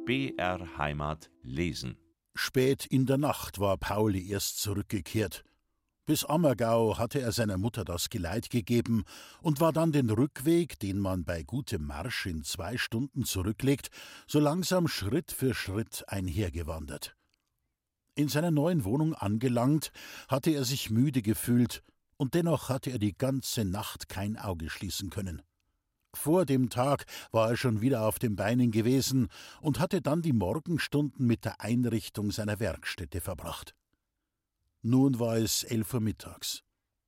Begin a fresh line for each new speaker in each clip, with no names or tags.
BR Heimat lesen.
Spät in der Nacht war Pauli erst zurückgekehrt. Bis Ammergau hatte er seiner Mutter das Geleit gegeben und war dann den Rückweg, den man bei gutem Marsch in 2 Stunden zurücklegt, so langsam Schritt für Schritt einhergewandert. In seiner neuen Wohnung angelangt, hatte er sich müde gefühlt, und dennoch hatte er die ganze Nacht kein Auge schließen können. Vor dem Tag war er schon wieder auf den Beinen gewesen und hatte dann die Morgenstunden mit der Einrichtung seiner Werkstätte verbracht. Nun war es 11 Uhr mittags.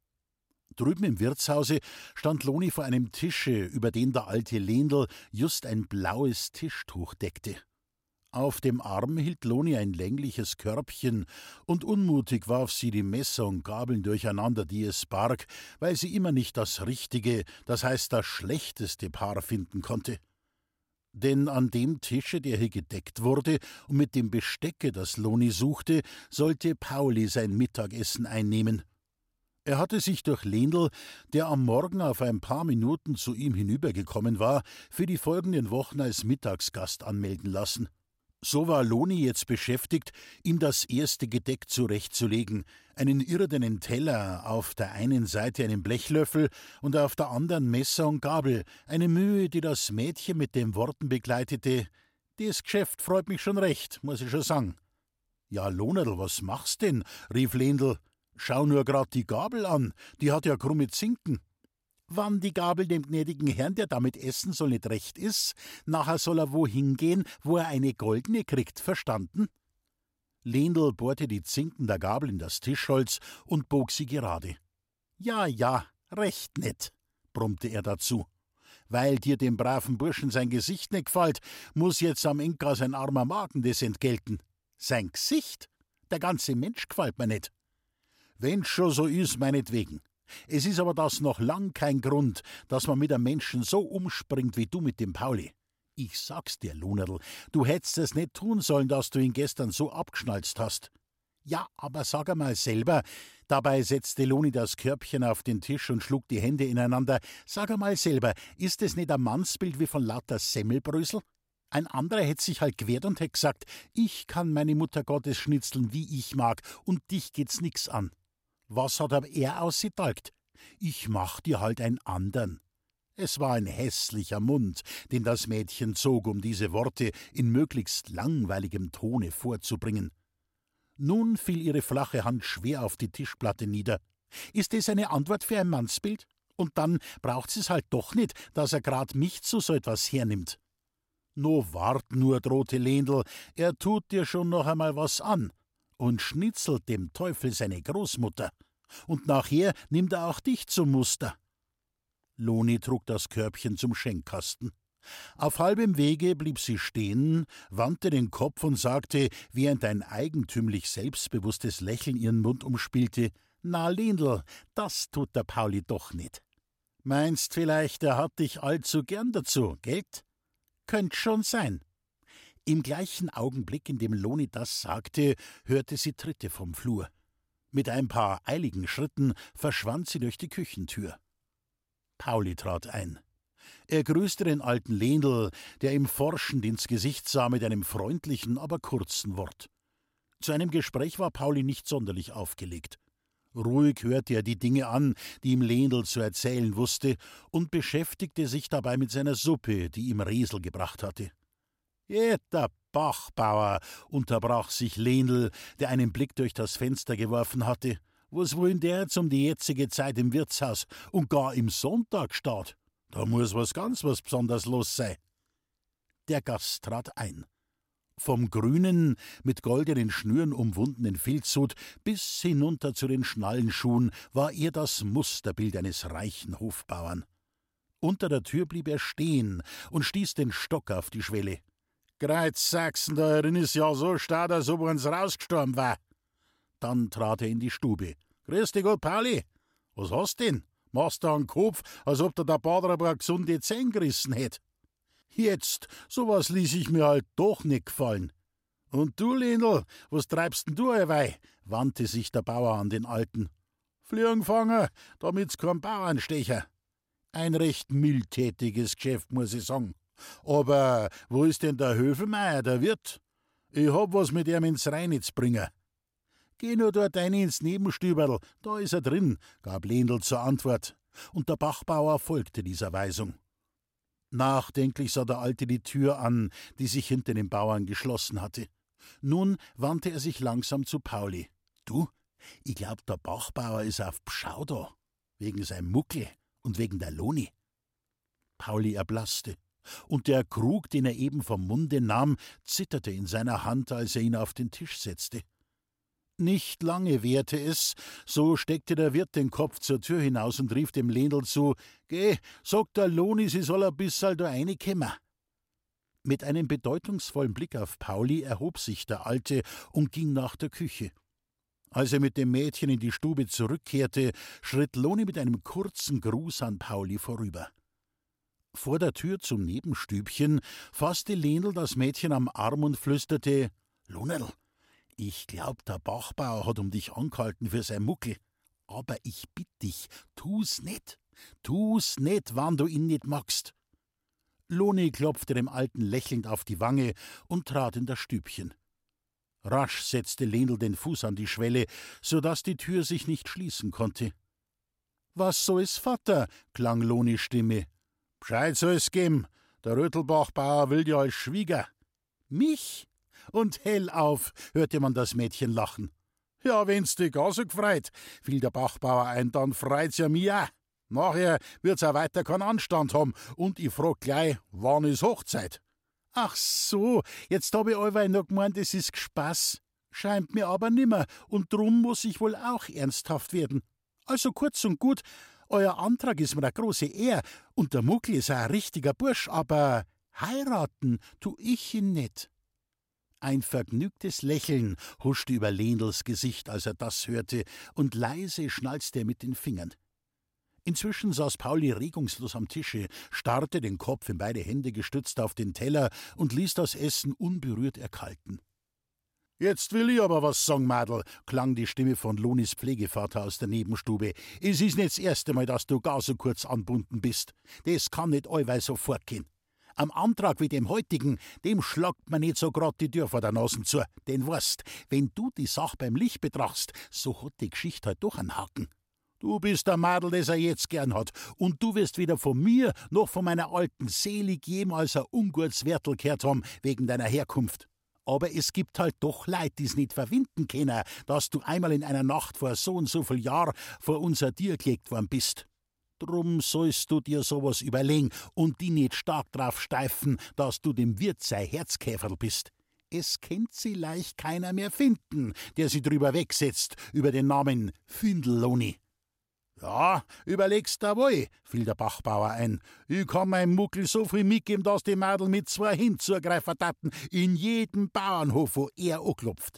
Drüben im Wirtshause stand Loni vor einem Tische, über den der alte Lendl just ein blaues Tischtuch deckte. Auf dem Arm hielt Loni ein längliches Körbchen, und unmutig warf sie die Messer und Gabeln durcheinander, die es barg, weil sie immer nicht das richtige, das heißt das schlechteste Paar finden konnte. Denn an dem Tische, der hier gedeckt wurde, und mit dem Bestecke, das Loni suchte, sollte Pauli sein Mittagessen einnehmen. Er hatte sich durch Lendl, der am Morgen auf ein paar Minuten zu ihm hinübergekommen war, für die folgenden Wochen als Mittagsgast anmelden lassen. So war Loni jetzt beschäftigt, ihm das erste Gedeck zurechtzulegen, einen irdenen Teller, auf der einen Seite einen Blechlöffel und auf der anderen Messer und Gabel, eine Mühe, die das Mädchen mit den Worten begleitete: »Das Geschäft freut mich schon recht, muss ich schon sagen.« »Ja, Lonerl, was machst denn?« rief Lendl. »Schau nur grad die Gabel an, die hat ja krumme Zinken.« »Wann die Gabel dem gnädigen Herrn, der damit essen soll, nicht recht ist, nachher soll er wohin gehen, wo er eine goldene kriegt, verstanden?« Lendl bohrte die Zinken der Gabel in das Tischholz und bog sie gerade. Ja, recht nett«, brummte er dazu. »Weil dir dem braven Burschen sein Gesicht nicht gefällt, muss jetzt am Inka sein armer Magen das entgelten.« »Sein Gesicht? Der ganze Mensch gefällt mir nicht.« »Wenn's schon so ist, meinetwegen. Es ist aber das noch lang kein Grund, dass man mit einem Menschen so umspringt wie du mit dem Pauli. Ich sag's dir, Lonerl, du hättest es nicht tun sollen, dass du ihn gestern so abgeschnalzt hast.« »Ja, aber sag einmal selber«, dabei setzte Loni das Körbchen auf den Tisch und schlug die Hände ineinander, »sag einmal selber, ist es nicht ein Mannsbild wie von lauter Semmelbrösel? Ein anderer hätte sich halt gewehrt und hätte gesagt, ich kann meine Mutter Gottes schnitzeln, wie ich mag, und dich geht's nix an. Was hat aber er ausgetalgt? Ich mach dir halt einen andern.« Es war ein hässlicher Mund, den das Mädchen zog, um diese Worte in möglichst langweiligem Tone vorzubringen. Nun fiel ihre flache Hand schwer auf die Tischplatte nieder. »Ist es eine Antwort für ein Mannsbild? Und dann braucht's es halt doch nicht, dass er grad mich zu so etwas hernimmt.« »No wart nur«, drohte Lendl, »er tut dir schon noch einmal was an und schnitzelt dem Teufel seine Großmutter. Und nachher nimmt er auch dich zum Muster.« Loni trug das Körbchen zum Schenkkasten. Auf halbem Wege blieb sie stehen, wandte den Kopf und sagte, während ein eigentümlich selbstbewusstes Lächeln ihren Mund umspielte: »Na, Lendl, das tut der Pauli doch nicht. Meinst vielleicht, er hat dich allzu gern dazu, gelt? Könnt schon sein.« Im gleichen Augenblick, in dem Loni das sagte, hörte sie Tritte vom Flur. Mit ein paar eiligen Schritten verschwand sie durch die Küchentür. Pauli trat ein. Er grüßte den alten Lendl, der ihm forschend ins Gesicht sah, mit einem freundlichen, aber kurzen Wort. Zu einem Gespräch war Pauli nicht sonderlich aufgelegt. Ruhig hörte er die Dinge an, die ihm Lendl zu erzählen wusste, und beschäftigte sich dabei mit seiner Suppe, die ihm Resel gebracht hatte. »Der Bachbauer«, unterbrach sich Lendl, der einen Blick durch das Fenster geworfen hatte. »Was wollen der jetzt um die jetzige Zeit im Wirtshaus und gar im Sonntag statt? Da muss was Besonderes los sein.« Der Gast trat ein. Vom grünen, mit goldenen Schnüren umwundenen Filzhut bis hinunter zu den Schnallenschuhen war er das Musterbild eines reichen Hofbauern. Unter der Tür blieb er stehen und stieß den Stock auf die Schwelle. »Kreuz Sachsen, da drin ist ja so stark, als ob uns rausgestorben war.« Dann trat er in die Stube. »Grüß dich Gott, Pauli. Was hast denn? Machst da einen Kopf, als ob der Bader aber eine gesunde Zähne gerissen hätt. Jetzt, sowas ließ ich mir halt doch nicht gefallen. Und du, Lendl, was treibst denn du allweil?« wandte sich der Bauer an den Alten. »Fliegenfanger, damit's kein Bauernstecher. Ein recht mildtätiges Geschäft, muss ich sagen. Aber wo ist denn der Höfelmeier, der Wirt? Ich hab was mit ihm ins Reinitz bringen. Geh nur dort rein ins Nebenstüberl, da ist er drin, gab Lendl zur Antwort, und der Bachbauer folgte dieser Weisung. Nachdenklich sah der Alte die Tür an, die sich hinter den Bauern geschlossen hatte. Nun wandte er sich langsam zu Pauli. »Du, ich glaub, der Bachbauer ist auf Pschau da, wegen seinem Muckel und wegen der Loni.« Pauli erblaßte, und der Krug, den er eben vom Munde nahm, zitterte in seiner Hand, als er ihn auf den Tisch setzte. Nicht lange währte es, so steckte der Wirt den Kopf zur Tür hinaus und rief dem Lendl zu: »Geh, sag der Loni, sie soll ein bisserl da reinkommen.« Mit einem bedeutungsvollen Blick auf Pauli erhob sich der Alte und ging nach der Küche. Als er mit dem Mädchen in die Stube zurückkehrte, schritt Loni mit einem kurzen Gruß an Pauli vorüber. Vor der Tür zum Nebenstübchen fasste Lendl das Mädchen am Arm und flüsterte: »Lonerl, ich glaub, der Bachbauer hat dich angehalten für sein Muckel. Aber ich bitt dich, tu's nicht. Tu's nicht, wann du ihn nicht magst.« Loni klopfte dem Alten lächelnd auf die Wange und trat in das Stübchen. Rasch setzte Lendl den Fuß an die Schwelle, so daß die Tür sich nicht schließen konnte. »Was soll's, Vater?« klang Lonis Stimme. »Bescheid soll's geben. Der Rötelbachbauer will dir als Schwieger.« »Mich?« Und hell auf, hörte man das Mädchen lachen. »Ja, wenn's dich auch so gefreut«, fiel der Bachbauer ein, »dann freut's ja mich auch. Nachher wird's auch weiter keinen Anstand haben, und ich frag gleich, wann ist Hochzeit?« »Ach so, jetzt hab ich allweil noch gemeint, es ist Spaß. Scheint mir aber nimmer, und drum muss ich wohl auch ernsthaft werden. Also kurz und gut, euer Antrag ist mir eine große Ehr, und der Muckel ist auch ein richtiger Bursch, aber heiraten tu ich ihn nicht.« Ein vergnügtes Lächeln huschte über Lendls Gesicht, als er das hörte, und leise schnalzte er mit den Fingern. Inzwischen saß Pauli regungslos am Tische, starrte den Kopf in beide Hände gestützt auf den Teller und ließ das Essen unberührt erkalten. »Jetzt will ich aber was sagen, Madel«, klang die Stimme von Lonis Pflegevater aus der Nebenstube. »Es ist nicht das erste Mal, dass du gar so kurz anbunden bist. Das kann nicht allweil so fortgehen. Am Antrag wie dem heutigen, dem schlagt man nicht so grad die Tür vor der Nase zu. Denn weißt, wenn du die Sache beim Licht betrachtst, so hat die Geschichte halt doch einen Haken. Du bist der Madel, das er jetzt gern hat, und du wirst weder von mir noch von meiner alten selig jemals ein ungutes Wertel gehört haben wegen deiner Herkunft. Aber es gibt halt doch Leid, die's nicht verwinden können, dass du einmal in einer Nacht vor so und so viel Jahr vor unser Tier gelegt worden bist. Drum sollst du dir sowas überlegen und die nicht stark drauf steifen, dass du dem Wirt sei Herzkäferl bist. Es kennt sie leicht keiner mehr finden, der sie drüber wegsetzt, über den Namen Findelloni.« »Ja, überlegst da wohl«, fiel der Bachbauer ein. »Ich kann meinem Muckel so viel mitgeben, dass die Madel mit 2 hinzugreifen taten, in jedem Bauernhof, wo er anklopft.«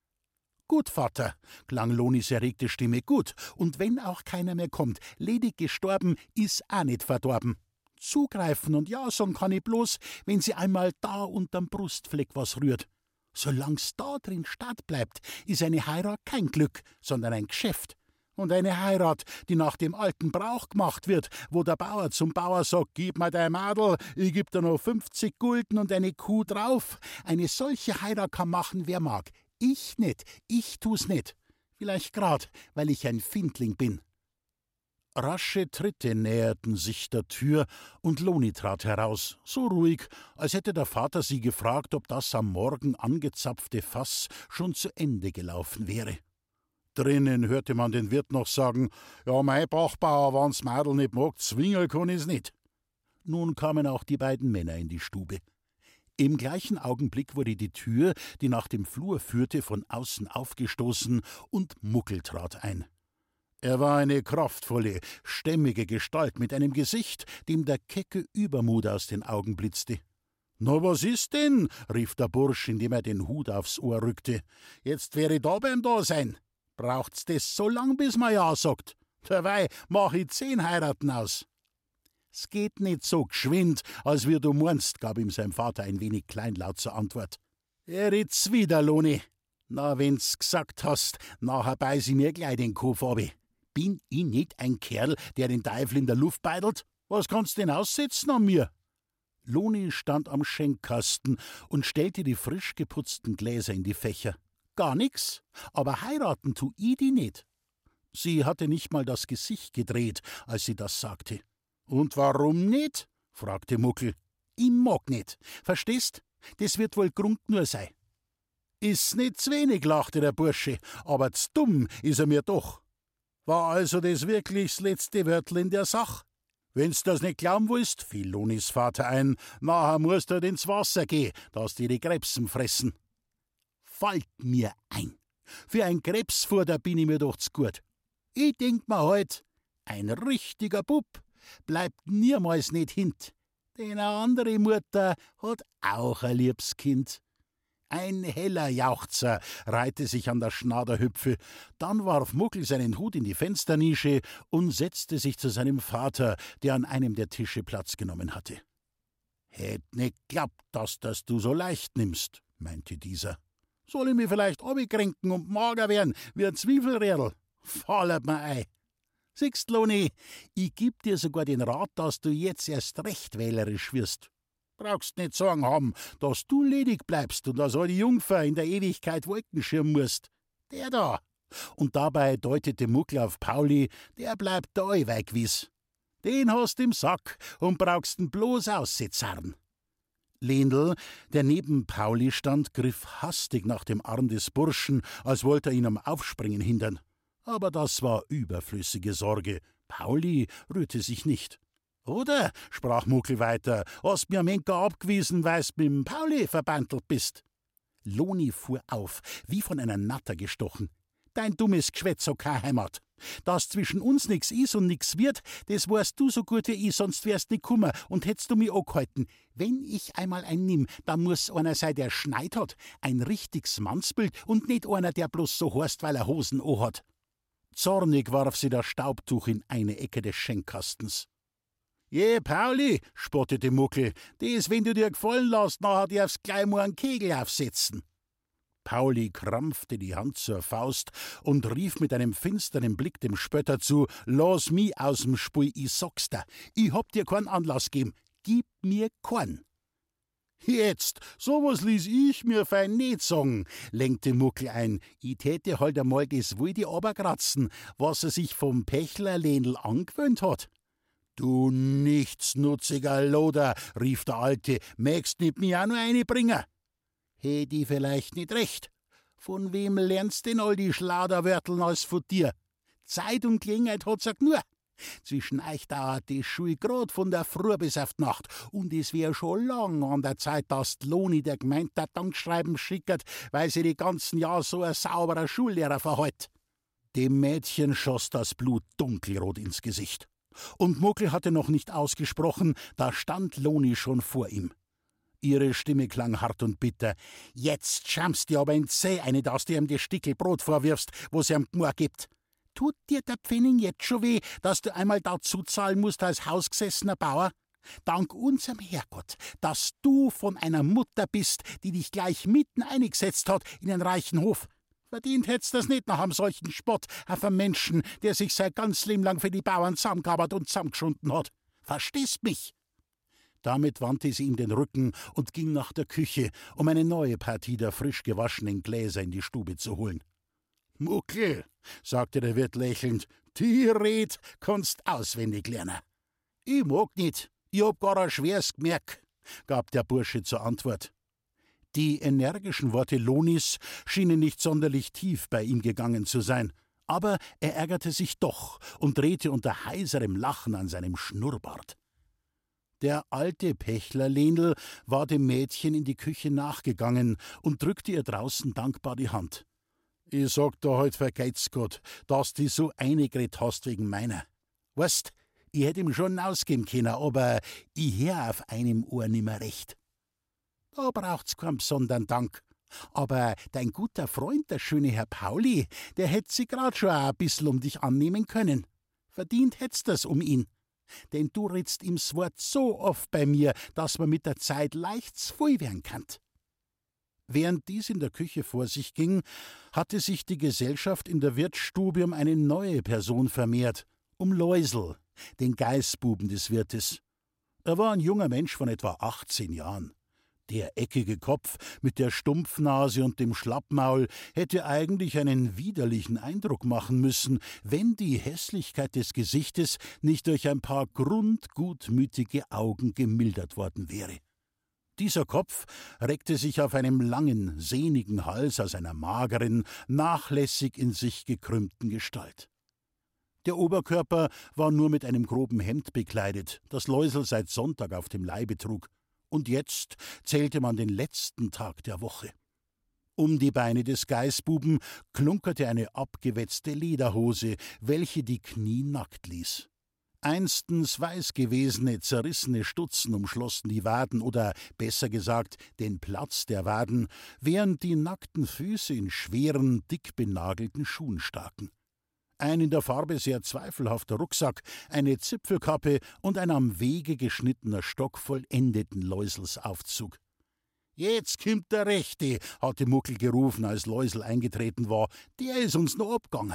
»Gut, Vater«, klang Lonis erregte Stimme, »gut, und wenn auch keiner mehr kommt, ledig gestorben ist auch nicht verdorben. Zugreifen und ja sagen kann ich bloß, wenn sie einmal da unterm Brustfleck was rührt. Solang's da drin statt bleibt, ist eine Heirat kein Glück, sondern ein Geschäft. Und eine Heirat, die nach dem alten Brauch gemacht wird, wo der Bauer zum Bauer sagt, gib mir dein Madel, ich geb dir noch 50 Gulden und eine Kuh drauf. Eine solche Heirat kann machen, wer mag. Ich nicht, ich tu's nicht. Vielleicht grad, weil ich ein Findling bin.« Rasche Tritte näherten sich der Tür, und Loni trat heraus, so ruhig, als hätte der Vater sie gefragt, ob das am Morgen angezapfte Fass schon zu Ende gelaufen wäre. Drinnen hörte man den Wirt noch sagen, »Ja, mein Bachbauer, wann's Madel nicht mag, zwingen kann ich's nicht.« Nun kamen auch die beiden Männer in die Stube. Im gleichen Augenblick wurde die Tür, die nach dem Flur führte, von außen aufgestoßen, und Muckel trat ein. Er war eine kraftvolle, stämmige Gestalt mit einem Gesicht, dem der kecke Übermut aus den Augen blitzte. »Na, was ist denn?« rief der Bursch, indem er den Hut aufs Ohr rückte. »Jetzt wäre ich da beim Dasein. Braucht's das so lang, bis man ja sagt? Dabei mach ich 10 Heiraten aus.« »'s geht nicht so geschwind, als wie du meinst«, gab ihm sein Vater ein wenig kleinlaut zur Antwort. »Er redt's wieder, Loni. Na, wenn's gesagt hast, nachher beiß ich mir gleich den Kopf ab. Bin ich nicht ein Kerl, der den Teufel in der Luft beidelt? Was kannst denn aussetzen an mir?« Loni stand am Schenkkasten und stellte die frisch geputzten Gläser in die Fächer. Gar nix, aber heiraten tu ich die nicht. Sie hatte nicht mal das Gesicht gedreht, als sie das sagte. Und warum nicht? Fragte Muckel. Ich mag nicht, verstehst? Das wird wohl Grund nur sein. Ist nicht z'wenig, lachte der Bursche, aber z'dumm is er mir doch. War also das wirklich das letzte Wörtl in der Sach? Wenn's das nicht glauben willst, fiel Lonis Vater ein, nachher musst du halt ins Wasser gehen, dass die Krebsen fressen. Fällt mir ein. Für ein Krebsfutter bin ich mir doch zu gut. Ich denk mir halt, ein richtiger Bub bleibt niemals nicht hint, denn eine andere Mutter hat auch ein liebes Kind. Ein heller Jauchzer reihte sich an der Schnaderhüpfe, dann warf Muckel seinen Hut in die Fensternische und setzte sich zu seinem Vater, der an einem der Tische Platz genommen hatte. »Hätt nicht glaubt, dass das du so leicht nimmst«, meinte dieser. »Soll ich mich vielleicht abkränken und mager werden wie ein Zwiefelrädel? Fallert mir ein. Siehst, Loni, ich geb dir sogar den Rat, dass du jetzt erst recht wählerisch wirst. Brauchst nicht Sorgen haben, dass du ledig bleibst und dass all die Jungfer in der Ewigkeit Wolken schirmen musst. Der da.« Und dabei deutete Muckel auf Pauli, der bleibt da allweil gewiss. Den hast im Sack und brauchst ihn bloß auszuzarren. Lendl, der neben Pauli stand, griff hastig nach dem Arm des Burschen, als wollte er ihn am Aufspringen hindern. Aber das war überflüssige Sorge. Pauli rührte sich nicht. »Oder«, sprach Muckel weiter, »hast mir am Henker abgewiesen, weil's mit dem Pauli verbandelt bist.« Loni fuhr auf, wie von einer Natter gestochen. »Dein dummes Geschwätz hat keine Heimat. Dass zwischen uns nix is und nix wird, das weißt du so gut wie ich, sonst wärst nicht kummer und hättst du mich angehalten. Wenn ich einmal einen nimm, dann muss einer sein, der Schneid hat, ein richtiges Mannsbild und nicht einer, der bloß so heißt, weil er Hosen anhat.« Zornig warf sie das Staubtuch in eine Ecke des Schenkkastens. »Je, Pauli«, spottete Muckel, »das, wenn du dir gefallen lässt, nachher darfst gleich mal einen Kegel aufsetzen.« Pauli krampfte die Hand zur Faust und rief mit einem finsteren Blick dem Spötter zu, »Lass mich aus'm Spiel, ich sag's dir, ich hab dir keinen Anlass gegeben, gib mir keinen.« »Jetzt, sowas ließ ich mir fein nicht sagen«, lenkte Muckel ein, »ich täte halt einmal das wilde aberkratzen, was er sich vom Pechler Lendl angewöhnt hat.« »Du nichtsnutziger Loder«, rief der Alte, »mägst nicht mir auch noch eine bringen?« »Hätt ich vielleicht nicht recht? Von wem lernst denn all die Schlauderwörteln als von dir? Zeit und Gelegenheit hat's auch nur. Zwischen euch dauert die Schule grad von der Früh bis auf die Nacht, und es wär schon lang an der Zeit, dass die Loni der Gemeinde ein Dankschreiben schickert, weil sie die ganzen Jahr so ein sauberer Schullehrer verhält.« Dem Mädchen schoss das Blut dunkelrot ins Gesicht. Und Muckel hatte noch nicht ausgesprochen, da stand Loni schon vor ihm. Ihre Stimme klang hart und bitter. »Jetzt schamst dir aber in Zeh eine, dass du ihm das Stickel Brot vorwirfst, wo's ihm Gmor gibt. Tut dir der Pfennig jetzt schon weh, dass du einmal dazu zahlen musst als hausgesessener Bauer? Dank unserem Herrgott, dass du von einer Mutter bist, die dich gleich mitten eingesetzt hat in den reichen Hof. Verdient hätt's das nicht nach einem solchen Spott auf einen Menschen, der sich sein ganz Leben lang für die Bauern zusammengearbeitet und zusammengeschunden hat. Verstehst mich?« Damit wandte sie ihm den Rücken und ging nach der Küche, um eine neue Partie der frisch gewaschenen Gläser in die Stube zu holen. »Muckel«, sagte der Wirt lächelnd, »die Red kannst auswendig lernen.« »Ich mag nicht, ich hab gar ein schweres Gemerk«, gab der Bursche zur Antwort. Die energischen Worte Lonis schienen nicht sonderlich tief bei ihm gegangen zu sein, aber er ärgerte sich doch und drehte unter heiserem Lachen an seinem Schnurrbart. Der alte Pechler Lendl war dem Mädchen in die Küche nachgegangen und drückte ihr draußen dankbar die Hand. »Ich sag da halt vergeht's Gott, dass du so eingeredet hast wegen meiner. Weißt, ich hätt ihm schon ausgeben können, aber ich hör auf einem Ohr nimmer recht. Da braucht's keinen besonderen Dank. Aber dein guter Freund, der schöne Herr Pauli, der hätt sich grad schon ein bissl um dich annehmen können. Verdient hätt's das um ihn. Denn du redst ihm's Wort so oft bei mir, dass man mit der Zeit leicht voll werden kann.« Während dies in der Küche vor sich ging, hatte sich die Gesellschaft in der Wirtsstube um eine neue Person vermehrt, um Läusel, den Geißbuben des Wirtes. Er war ein junger Mensch von etwa 18 Jahren. Der eckige Kopf mit der Stumpfnase und dem Schlappmaul hätte eigentlich einen widerlichen Eindruck machen müssen, wenn die Hässlichkeit des Gesichtes nicht durch ein paar grundgutmütige Augen gemildert worden wäre. Dieser Kopf reckte sich auf einem langen, sehnigen Hals aus einer mageren, nachlässig in sich gekrümmten Gestalt. Der Oberkörper war nur mit einem groben Hemd bekleidet, das Läusel seit Sonntag auf dem Leibe trug. Und jetzt zählte man den letzten Tag der Woche. Um die Beine des Geißbuben klunkerte eine abgewetzte Lederhose, welche die Knie nackt ließ. Einstens weiß gewesene, zerrissene Stutzen umschlossen die Waden oder, besser gesagt, den Platz der Waden, während die nackten Füße in schweren, dick benagelten Schuhen staken. Ein in der Farbe sehr zweifelhafter Rucksack, eine Zipfelkappe und ein am Wege geschnittener Stock vollendeten Läusels Aufzug. »Jetzt kimmt der Rechte«, hatte Muckel gerufen, als Läusel eingetreten war. »Der ist uns noch abgegangen.«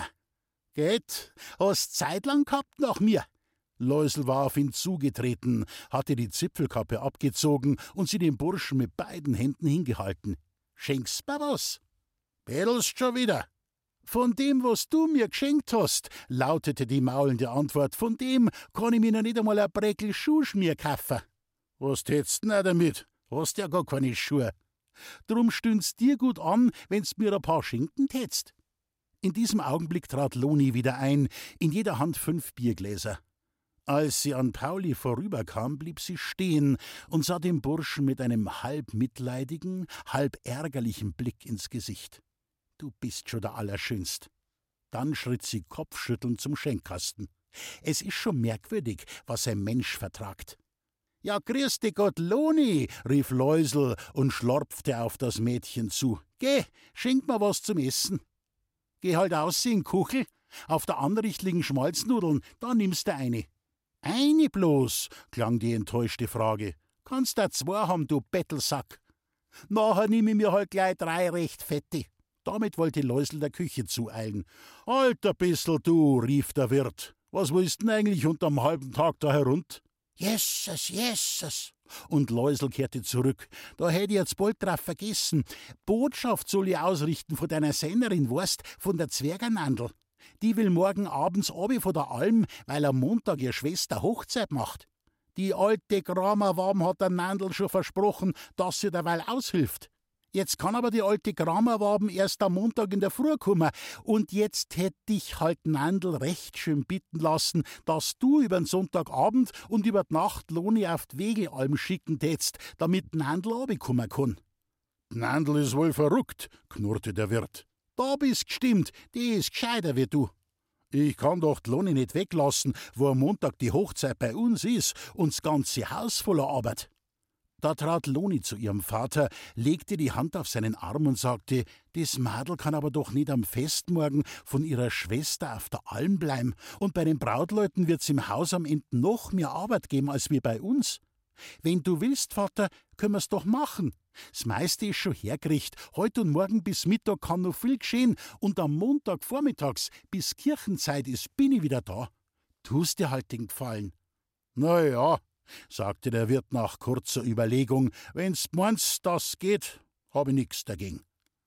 »Geht, hast Zeit lang gehabt nach mir?« Läusel war auf ihn zugetreten, hatte die Zipfelkappe abgezogen und sie dem Burschen mit beiden Händen hingehalten. »Schenkst mir was?« »Bettelst schon wieder?« »Von dem, was du mir geschenkt hast«, lautete die maulende Antwort, »von dem kann ich mir noch nicht einmal ein Breckel Schuhschmier kaufen.« »Was tätst denn auch damit? Hast ja gar keine Schuhe.« »Drum stünd's dir gut an, wenn's mir ein paar schenken tätst.« In diesem Augenblick trat Loni wieder ein, in jeder Hand 5 Biergläser. Als sie an Pauli vorüberkam, blieb sie stehen und sah dem Burschen mit einem halb mitleidigen, halb ärgerlichen Blick ins Gesicht. »Du bist schon der Allerschönst.« Dann schritt sie kopfschüttelnd zum Schenkkasten. Es ist schon merkwürdig, was ein Mensch vertragt. »Ja, grüß dich Gott, Loni«, rief Läusel und schlorpfte auf das Mädchen zu. »Geh, schenk mir was zum Essen.« »Geh halt aus in Kuchel. Auf der Anricht liegen Schmalznudeln, da nimmst du eine.« »Eine bloß«, klang die enttäuschte Frage. »Kannst da 2 haben, du Bettelsack.« »Nachher nimm ich mir halt gleich 3 recht fette.« Damit wollte Läusel der Küche zueilen. »Halt ein bissel, du«, rief der Wirt. »Was willst denn eigentlich unterm halben Tag da herund?« »Jesses, jesses!« Und Läusel kehrte zurück. »Da hätt ich jetzt bald drauf vergessen. Botschaft soll ich ausrichten von deiner Sennerin, weißt, von der Zwergernandl. Die will morgen abends abi von der Alm, weil am Montag ihr Schwester Hochzeit macht. Die alte Kramerwam hat der Nandl schon versprochen, dass sie derweil aushilft. Jetzt kann aber die alte Kramerwaben erst am Montag in der Früh kommen. Und jetzt hätt ich halt Nandl recht schön bitten lassen, dass du übern Sonntagabend und über die Nacht Loni auf die Wegealm schicken tätst, damit Nandl runterkommen kann.« »Nandl ist wohl verrückt«, knurrte der Wirt. »Da bist gestimmt, die ist gescheiter wie du. Ich kann doch die Loni nicht weglassen, wo am Montag die Hochzeit bei uns ist und das ganze Haus voller Arbeit.« Da trat Loni zu ihrem Vater, legte die Hand auf seinen Arm und sagte, das Madel kann aber doch nicht am Festmorgen von ihrer Schwester auf der Alm bleiben, und bei den Brautleuten wird's im Haus am Ende noch mehr Arbeit geben als wir bei uns. Wenn du willst, Vater, können wir's doch machen. Das meiste ist schon hergerichtet. Heut und morgen bis Mittag kann noch viel geschehen, und am Montag vormittags bis Kirchenzeit ist, bin ich wieder da. Tust dir halt den Gefallen.« »Na ja«, sagte der Wirt nach kurzer Überlegung, »wenn's meinst, das geht, hab ich nix dagegen.«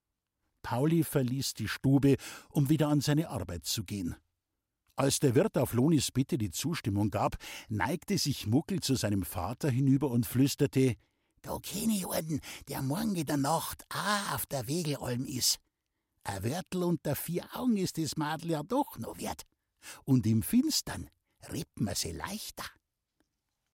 Pauli verließ die Stube, um wieder an seine Arbeit zu gehen. Als der Wirt auf Lonis Bitte die Zustimmung gab, neigte sich Muckel zu seinem Vater hinüber und flüsterte, »Da kenn ich einen, der morgen in der Nacht auch auf der Wegelalm ist. Ein Wörtel unter 4 Augen ist das Madel ja doch noch wert. Und im Finstern redt man sie leichter.«